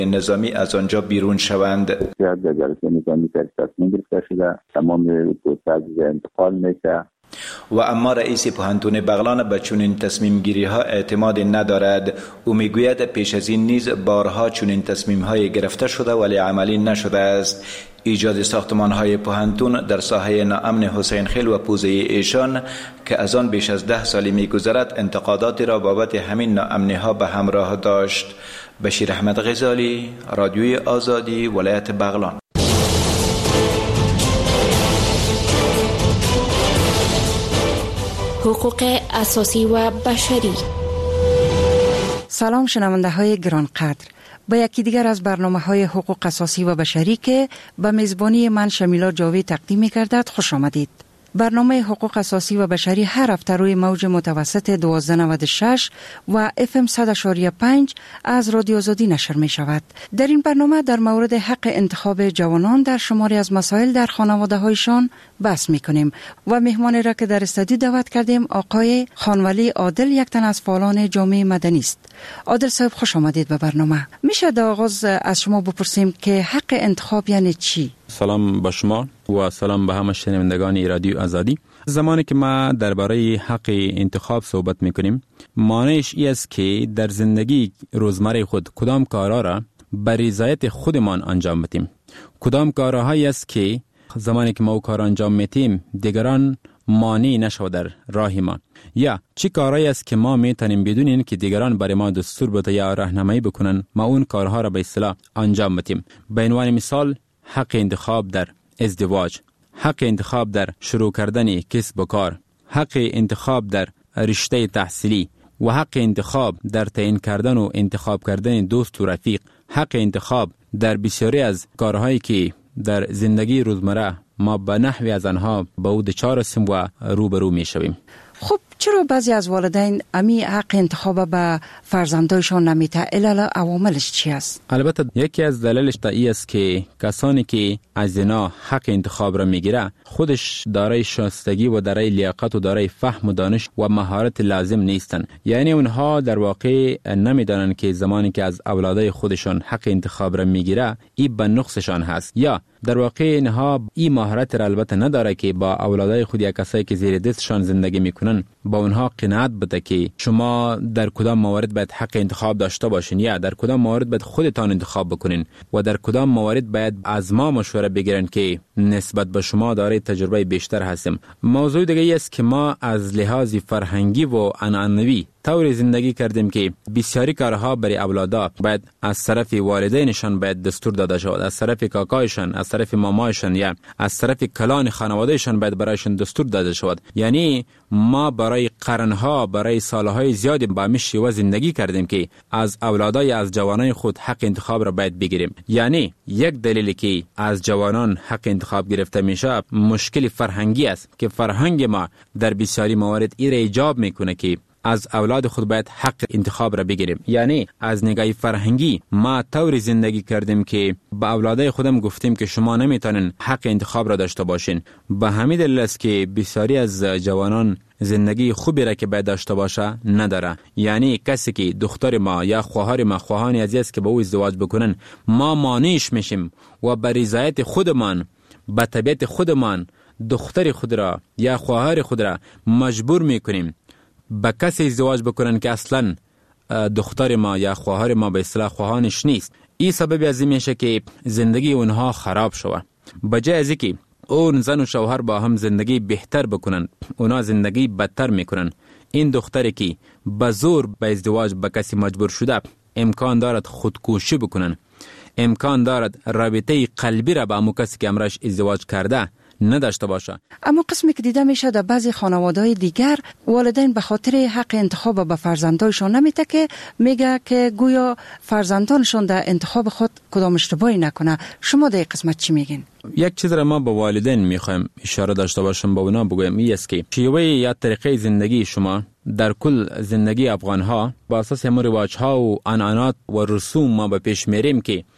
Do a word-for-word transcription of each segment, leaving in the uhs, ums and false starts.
نظامی از آنجا بیرون شوند. در جلسه نظامی تصمیم گرفته شده تمام پروسه انتقال میشه و اما رئیس پوهنتون بغلان به چنین تصمیم گیری ها اعتماد ندارد. او میگوید پیش از این نیز بارها چنین تصمیم های گرفته شده ولی عملی نشده است. ایجاد ساختمان های پوهنتون در ساحه ناامن حسین خیل و پوزه ایشان که از آن بیش از ده سالی میگذرد انتقاداتی را بابت همین ناامنی ها به همراه داشت. بشیر احمد غزالی، رادیوی آزادی، ولایت بغلان. حقوق اساسی و بشری. سلام شنونده های گرانقدر، با یکی دیگر از برنامه های حقوق اساسی و بشری که به میزبانی من شمیلا جاوی تقدیم می گردد خوش آمدید. برنامه حقوق اساسی و بشری هر هفته روی موج متوسط دوازده نود و شش و اف ام صد و پنج از رادیو آزادی نشر می شود. در این برنامه در مورد حق انتخاب جوانان در شماری از مسائل در خانواده هایشان بحث می کنیم و مهمانی را که در استودیو دعوت کردیم آقای خانولی عادل، یک تن از فعالان جامعه مدنی است. عادل صاحب خوش آمدید به برنامه. میشه در آغاز از شما بپرسیم که حق انتخاب یعنی چی؟ سلام به شما و سلام به همه شنوندگان رادیو آزادی. زمانی که ما درباره حق انتخاب صحبت میکنیم، معنیش این است که در زندگی روزمره خود کدام کارها را به رضایت خودمان انجام بدیم. کدام کارهایی است که زمانی که ما او کار انجام میتیم دیگران مانع نشود در راه ما، یا چی کارهایی است که ما میتونیم بدون این که دیگران برای ما دستور بده یا راهنمایی بکنن ما اون کارها را به اصطلاح انجام بدیم. به عنوان مثال حق انتخاب در ازدواج، حق انتخاب در شروع کردن کسب و کار، حق انتخاب در رشته تحصیلی و حق انتخاب در تعیین کردن و انتخاب کردن دوست و رفیق، حق انتخاب در بسیاری از کارهایی که در زندگی روزمره ما به نحوی از آنها به او دچار هستیم و روبرو می شویم. خب چرا بعضی از والدین امی حق انتخاب به فرزندایشان نمیته؟ علل عواملش چی است؟ البته یکی از دلایلش این است که کسانی که از اینا حق انتخاب را میگیره خودش دارای شایستگی و دارای لیاقت و دارای فهم و دانش و مهارت لازم نیستن. یعنی اونها در واقع نمیدانن که زمانی که از اولادای خودشان حق انتخاب را میگیره این به نقصشان هست، یا در واقع اینها این مهارت را البته نداره که با اولادای خود یا کسایی که زیر دستشان زندگی میکنن با اونها قناعت بده که شما در کدام موارد باید حق انتخاب داشته باشین یا در کدام موارد باید خودتان انتخاب بکنین و در کدام موارد باید از ما مشوره بگیرن که نسبت به شما دارای تجربه بیشتر هستیم. موضوع دیگه ای است که ما از لحاظ فرهنگی و عنعنوی طور زندگی کردیم که بسیاری کارها برای اولادا باید از طرف والدینشان باید دستور داده شود، از طرف کاکایشان، از طرف مامایشان یا از طرف کلان خانوادهشان باید برایشان دستور داده شود. یعنی ما برای قرنها، برای سالهای زیادی با همین شیوه زندگی کردیم که از اولادای از جوانان خود حق انتخاب را باید بگیریم. یعنی یک دلیلی که از جوانان حق انتخاب گرفته میشه مشکل فرهنگی است که فرهنگ ما در بسیاری موارد این را ایجاب میکنه که از اولاد خود باید حق انتخاب را بگیریم. یعنی از نگاه فرهنگی ما طور زندگی کردیم که با اولادای خودم گفتیم که شما نمیتونین حق انتخاب را داشته باشین. به همین دلیل است که بسیاری از جوانان زندگی خوبی را که باید داشته باشه نداره. یعنی کسی که دختر ما یا خواهر ما خواهانی عزیز است که با او ازدواج بکنن ما مانعش میشیم و به رضایت خودمان، به طبیعت خودمان دختر خود را یا خواهر خود را مجبور میکنیم با کسی ازدواج بکنن که اصلا دختر ما یا خواهر ما به اصطلاح خواهانش نیست. این سبب از این میشه که زندگی اونها خراب شوه. بجای از اینکه اون زن و شوهر با هم زندگی بهتر بکنن اونا زندگی بدتر میکنن. این دختری که به زور به ازدواج با کسی مجبور شده امکان دارد خودکشی بکنن، امکان دارد رابطه قلبی را با همون کسی که امرش ازدواج کرده نداشته باشه. اما قسمی که دیده میشه در بعضی خانواده‌های دیگر والدین به خاطر حق انتخاب به فرزندانشون نمیته که میگه که گویا فرزندانشون در انتخاب خود کدام اشتباهی نکنه. شما در این قسمت چی میگین؟ یک چیز را ما با والدین میخوایم اشاره داشته باشم با اونا بگویم این است که شیوه یا طریقه زندگی شما در کل زندگی افغان ها با اساس هم رواج ها و عنعنات و رسوم ما به پیش میریم که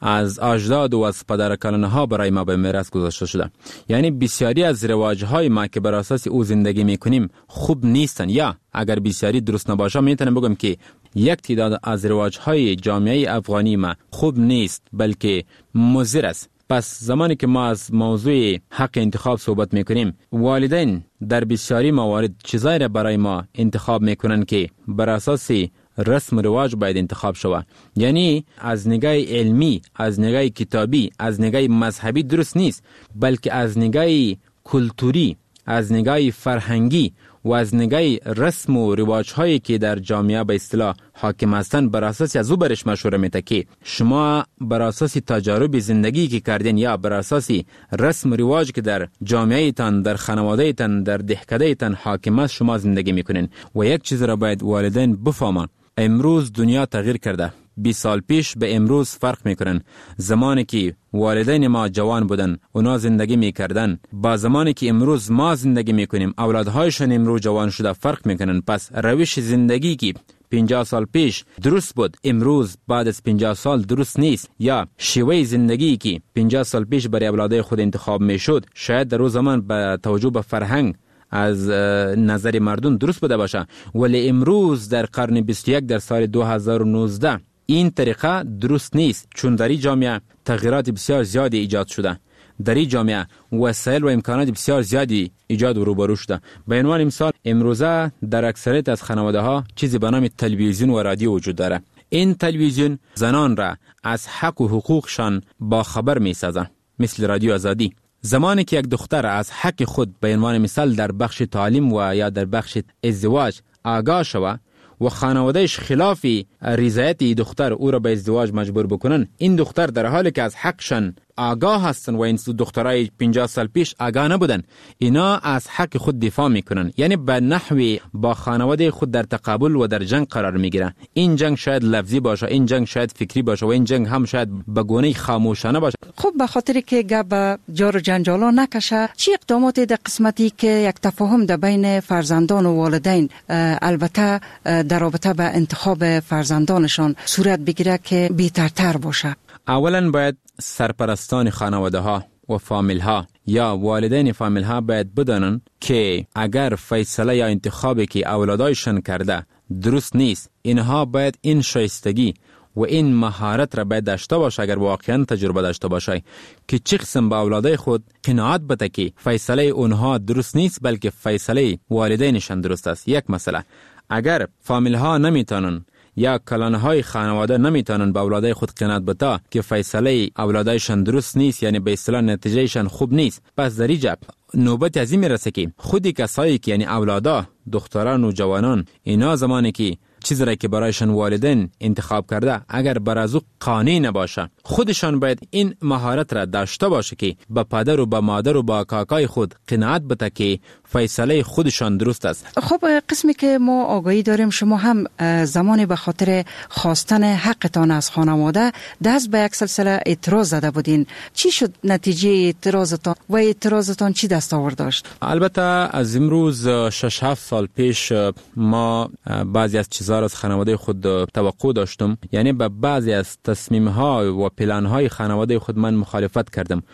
از اجداد و از پدرکلانها برای ما به میراث گذاشته شده. یعنی بسیاری از رواج‌های ما که بر اساس او زندگی میکنیم خوب نیستن، یا اگر بسیاری درست نباشه میتونم بگم که یک تعداد از رواج‌های جامعه افغانی ما خوب نیست بلکه مضر است. پس زمانی که ما از موضوع حق انتخاب صحبت میکنیم، والدین در بسیاری موارد چیزایی را برای ما انتخاب میکنن که بر اساس رسم و رواج باید انتخاب شود. یعنی از نگاه علمی، از نگاه کتابی، از نگاه مذهبی درست نیست، بلکه از نگاه کلتوری، از نگاه فرهنگی و از نگاه رسم و رواج هایی که در جامعه به اصطلاح حاکم هستند بر اساس از او برش مشوره میده که شما بر اساس تجارب زندگی که کردین یا بر اساس رسم و رواج که در جامعه تان، در خانواده تان، در دهکده تان حاکم است شما زندگی میکنین. و یک چیز را باید والدین بفهمن، امروز دنیا تغییر کرده. بیست سال پیش به امروز فرق میکنن. زمانی که والدین ما جوان بودن اونا زندگی میکردن با زمانی که امروز ما زندگی میکنیم اولادهایشون امروز جوان شده فرق میکنن. پس روش زندگی که پنجاه سال پیش درست بود امروز بعد از پنجاه سال درست نیست، یا شیوه زندگی که پنجاه سال پیش برای اولادای خود انتخاب میشد شاید در روز زمان با توجه به فرهنگ از نظر مردم درست بوده باشه، ولی امروز در قرن بیست و یک در سال دو هزار و نوزده این طریقه درست نیست، چون در این جامعه تغییرات بسیار زیادی ایجاد شده. در این جامعه وسایل و امکانات بسیار زیادی ایجاد و روبرو شده. به عنوان مثال امروزه در اکثریت از خانواده ها چیزی به نام تلویزیون و رادیو وجود داره. این تلویزیون زنان را از حق و حقوقشان با خبر می سازه، مثل رادیو آزادی. زمانی که یک دختر از حق خود به عنوان مثال در بخش تعلیم و یا در بخش ازدواج آگاه شود و خانوادهش خلاف رضایت دختر او را به ازدواج مجبور بکنن، این دختر در حالی که از حقشان آگاه هستن و این دخترای پنجاه سال پیش آگاه نبودن، اینا از حق خود دفاع میکنن. یعنی به نحوی با خانواده خود در تقابل و در جنگ قرار میگیرن. این جنگ شاید لفظی باشه، این جنگ شاید فکری باشه و این جنگ هم شاید به گونه خاموشانه باشه. خب به خاطر که گپ جار و جنجالا نکشه، چی اقدامات در قسمتی که یک تفاهم در بین فرزندان و والدین البته در رابطه به انتخاب فرزندانشان صورت بگیره که بهترتر باشه؟ اولا باید سرپرستان خانواده ها و فامیل ها یا والدین فامیل ها باید بدانن که اگر فیصله یا انتخابی که اولادایشان کرده درست نیست، اینها باید این شایستگی و این مهارت را باید داشته باشه، اگر واقعا تجربه داشته باشه که چه قسم با اولادای خود قناعت بده که فیصله اونها درست نیست بلکه فیصله والدینشان درست است. یک مسئله، اگر فامیل ها نمیتونن یا کلانهای خانواده نمیتونن با اولادای خود قناعت بده که فیصله اولادایشان درست نیست، یعنی به اصطلاح نتیجهشان خوب نیست، پس در اینجا نوبت از این میرسه که خودی کسایی که یعنی اولادا، دختران و جوانان، اینا زمانی که چیزی را که برایشان والدین انتخاب کرده اگر بر از او قانع نباشه، خودشان باید این مهارت را داشته باشه که با پدر و با مادر و با کاکای خود قناعت بده که فیصله خودشان درست است. خب قسمی که ما آگاهی داریم شما هم زمانی به خاطر خواستن حقتان از خانواده دست به یک سلسله اعتراض زده بودین. چی شد نتیجه اعتراضتان و اعتراضتان چی دستاورد داشت؟ البته از امروز شش هفت سال پیش ما بعضی از چیزها از خانواده خود توقع داشتم، یعنی به بعضی از تصمیم ها و پلان های خانواده خود من مخالفت کردم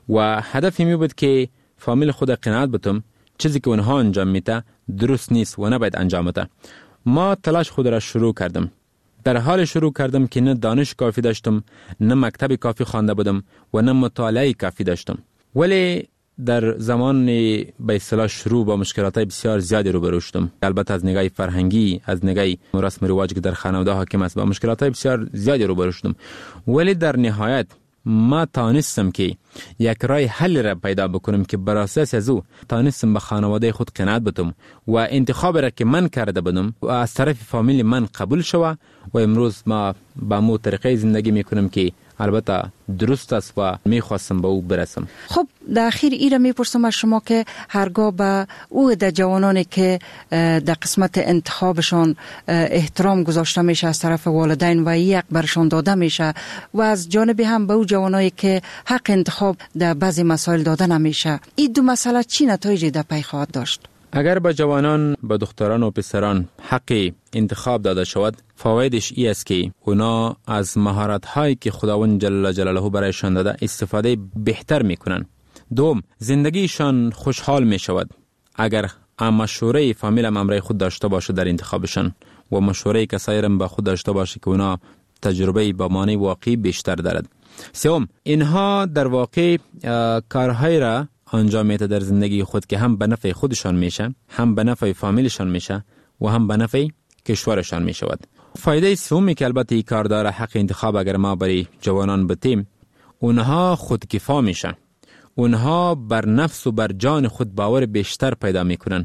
و هدفی می بود که فامیل خود قناعت بتم چیزی که اونها انجام میده درست نیست و نباید انجام بده. ما تلاش خود را شروع کردم. در حال شروع کردم که نه دانش کافی داشتم، نه مکتب کافی خوانده بودم و نه مطالعه کافی داشتم، ولی در زمان به اصطلاح شروع با مشکلات بسیار زیادی روبرو شدم. البته از نگاه فرهنگی، از نگاه رسم و رواج که در خانواده حاکم است با مشکلات بسیار زیادی روبرو شدم، ولی در نهایت ما تانستم که یک راه حل را پیدا بکنم که بر اساس از او تانستم به خانواده خود قناعت بدم و انتخاب را که من کرده بودم و از طرف فامیل من قبول شود و امروز ما با مو طریقه زندگی میکنم که البته درست است و میخواستم به او برسم. خب در اخیر ایره میپرسم از شما که هرگاه به او در جوانانی که در قسمت انتخابشان احترام گذاشته میشه از طرف والدین و یک برشان داده میشه و از جانب هم به او جوانایی که حق انتخاب در بعضی مسائل داده نمیشه، این دو مسئله چی نتایجی در پی خواهد داشت؟ اگر به جوانان، به دختران و پسران حق انتخاب داده شود، فوایدش ای است که اونا از مهارت هایی که خداوند جل جلاله برایشان داده استفاده بهتر میکنن. دوم، زندگیشان خوشحال می شود اگر مشوره فامیل هم امرای خود داشته باشه در انتخابشان و مشوره کسایی هم با خود داشته باشه که اونا تجربه با معنی واقعی بیشتر دارد. سوم، اینها در واقع کارهای را انجام میده در زندگی خود که هم به نفع خودشان میشه، هم به نفع فامیلشان میشه و هم به نفع کشورشان میشود. فایده سومی که البته این کار داره حق انتخاب اگر ما برای جوانان بتیم، اونها خودکفا میشن، اونها بر نفس و بر جان خود باور بیشتر پیدا میکنن،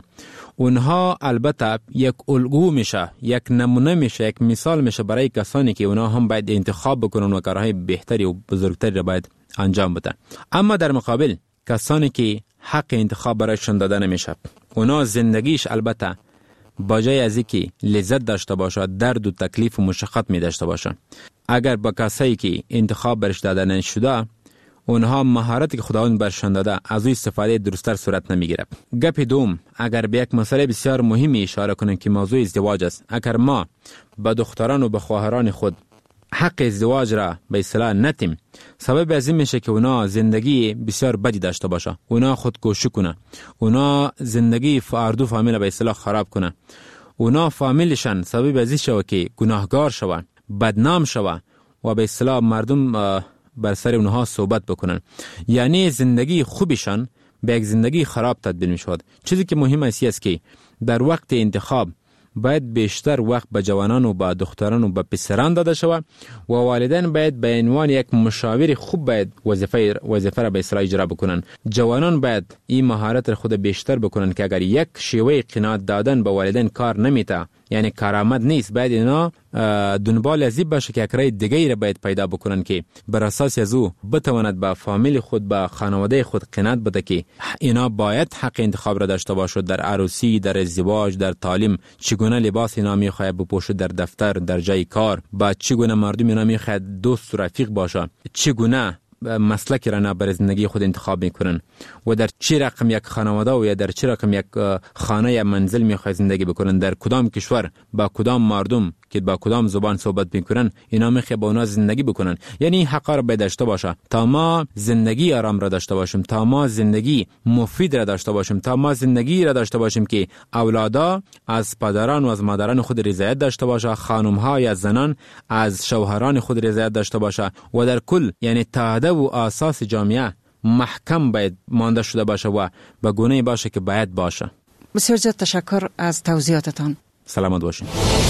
اونها البته یک الگو میشه، یک نمونه میشه، یک مثال میشه برای کسانی که اونها هم باید انتخاب بکنن و کارهای بهتری و بزرگتری را باید انجام بدن. اما در مقابل کسانی که حق انتخاب برایشان داده نمیشه، اونا زندگیش البته با جای از اینکه لذت داشته باشه درد و تکلیف و مشقت می داشته باشه. اگر با کسایی که انتخاب برش داده نشده، اونها مهارتی که خداوند برشان داده از او استفاده درستر صورت نمیگیره. گپ دوم، اگر به یک مسئله بسیار مهمی اشاره کنیم که موضوع ازدواج است، اگر ما با دختران و با خواهران خود حق ازدواج را به اصطلاح نتیم، سبب از این میشه که اونا زندگی بسیار بدی داشته باشه، اونا خودکشی کنه، اونا زندگی فردو فامیل به اصطلاح خراب کنه، اونا فامیلشان سبب از این شوه که گناهگار شوه، بدنام شوه و به اصطلاح مردم بر سر اونها صحبت بکنن. یعنی زندگی خوبشان به یک زندگی خراب تبدیل می شود. چیزی که مهم است که در وقت انتخاب باید بیشتر وقت به جوانان و به دختران و به پسران داده شود و والدین باید به عنوان یک مشاور خوب باید وظیفه وظیفه را به اصطلاح اجرا بکنن. جوانان باید این مهارت را خود بیشتر بکنن که اگر یک شیوه قناعت دادن به والدین کار نمیته، یعنی کارآمد نیست، باید اینا دنبال از این باشه که یک راه دیگه را باید پیدا بکنن که بر اساس از او بتواند با فامیل خود، با خانواده خود قناعت بده که اینا باید حق انتخاب را داشته باشد در عروسی، در ازدواج، در تعلیم، چگونه لباس اینا میخواهد بپوشد در دفتر، در جای کار، با چگونه مردم اینا میخواهد دوست و رفیق باشه، چگونه مسلکی را برای زندگی خود انتخاب میکنن و در چه رقم یک خانواده و یا در چه رقم یک خانه یا منزل میخواد زندگی بکنن، در کدام کشور با کدام مردم که با کدام زبان صحبت میکنن، اینا میخواد با اونا زندگی بکنن. یعنی حق را باید داشته باشه تا ما زندگی آرام را داشته باشیم، تا ما زندگی مفید را داشته باشیم، تا ما زندگی را داشته باشیم که اولادا از پدران و از مادران خود رضایت داشته باشه، خانم ها یا زنان از شوهران خود رضایت داشته باشه و در کل یعنی تعهد و اساس جامعه محکم باید مانده شده باشه و به گونه باشه که باید باشه. بسیار زیاد تشکر از توضیحاتتان. سلامت باشین.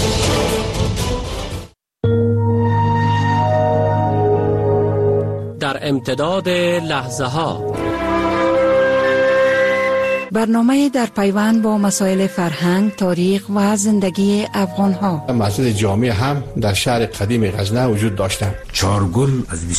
در امتداد لحظه ها برنامه در پیوند با مسائل فرهنگ، تاریخ و زندگی افغان ها. مسجد جامع هم در شهر قدیم غزنه وجود داشتند. چارگل از